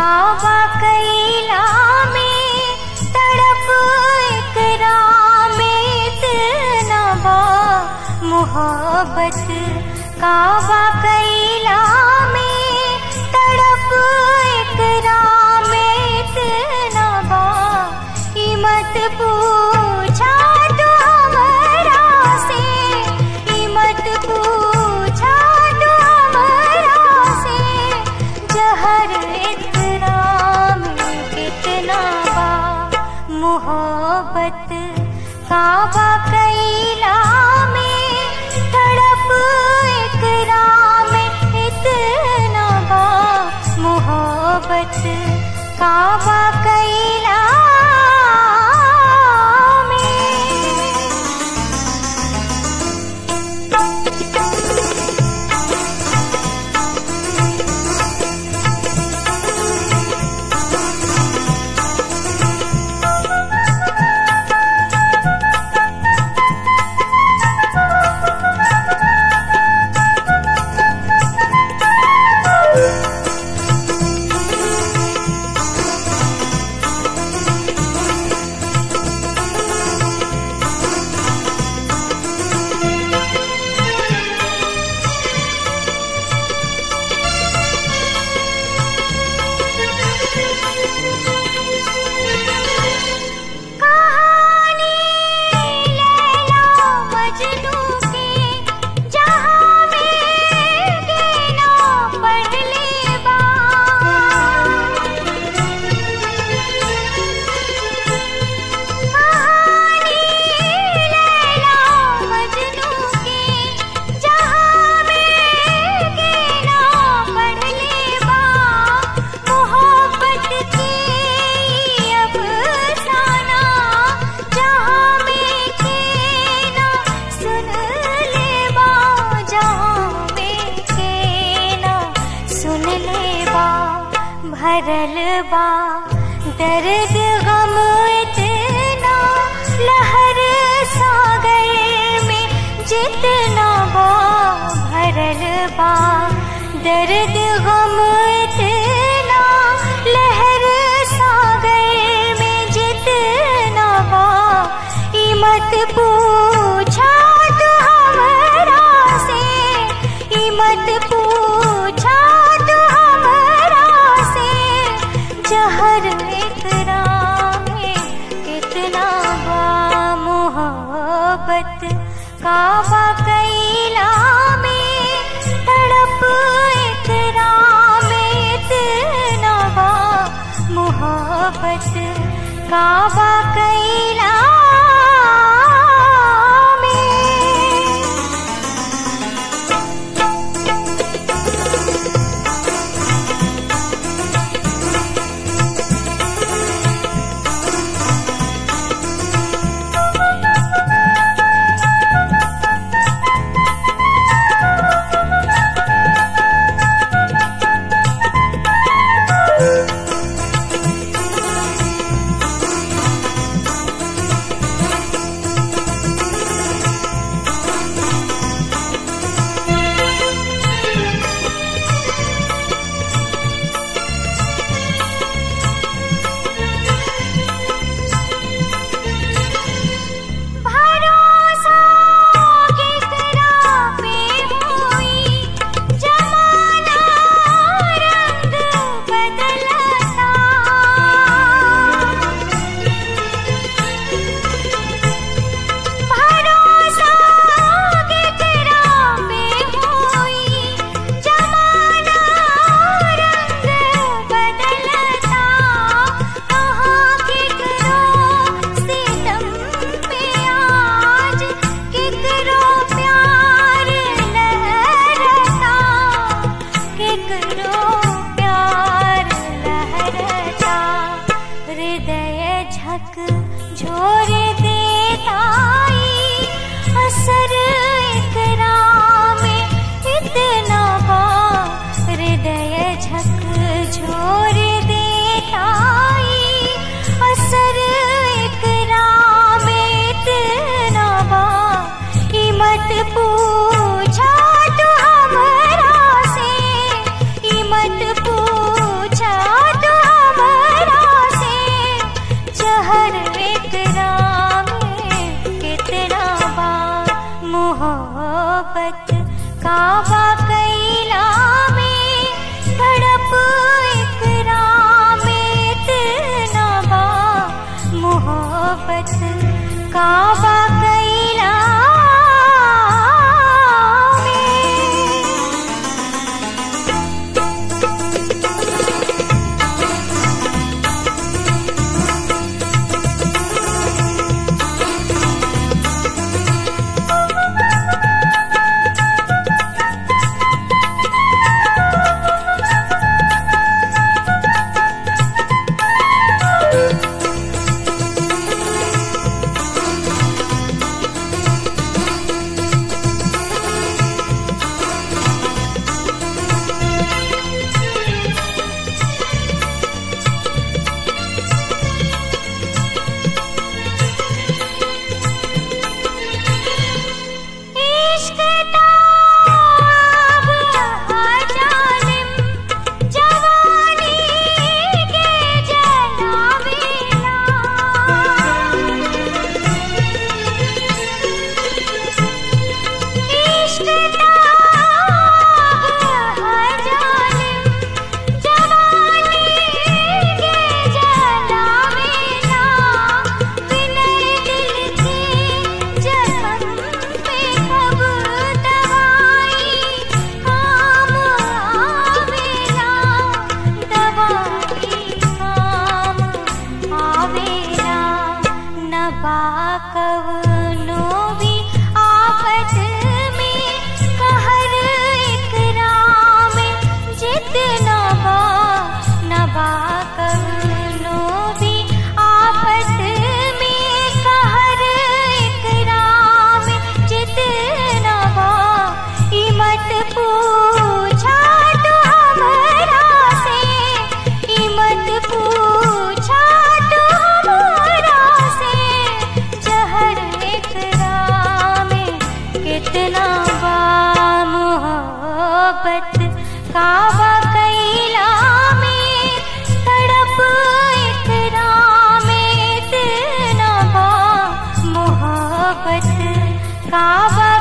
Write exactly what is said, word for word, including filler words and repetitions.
काबा कैला में तड़प इकराम इतना बा मोहब्बत काबा कैला में तड़प इकराम इतना बा मत पूछा तो हमरा से मत पूछा तो हमरा से जहर इतना में कितना बा मोहब्बत काबा कैला में तड़प इकराम इतना बा मोहब्बत काबा कैला भरल बा दर्द गम इतना लहर सागर में जितना बा भरल बा दर्द गम इतना लहर सागर में जितना बा मत पूछा तो हमरा से मत पूछा जहर इकराम कितना बा मोहब्बत काबा कैला में तड़प इकराम इतना बा मोहब्बत काबा कैला झोर देताई असर इकराम इतना बा हृदय झक झोर देताई असर इकराम इतना बा मत पूछा तो हमरा से मत पूछा तो काबा कैला में तड़प इकराम में इतना बा मोहब्बत काबा कैला कवनो भी आफत में कहर इकराम जितना बा नबा कवनो भी आफत में कहर इकराम जितना बा इमत पूछा तो हमरा से इमत पूछा तो हमरा से जहर इकराम कितना बा मोहब्बत काबा कैला में तड़प इकराम इतना बा मोहब्बत काबा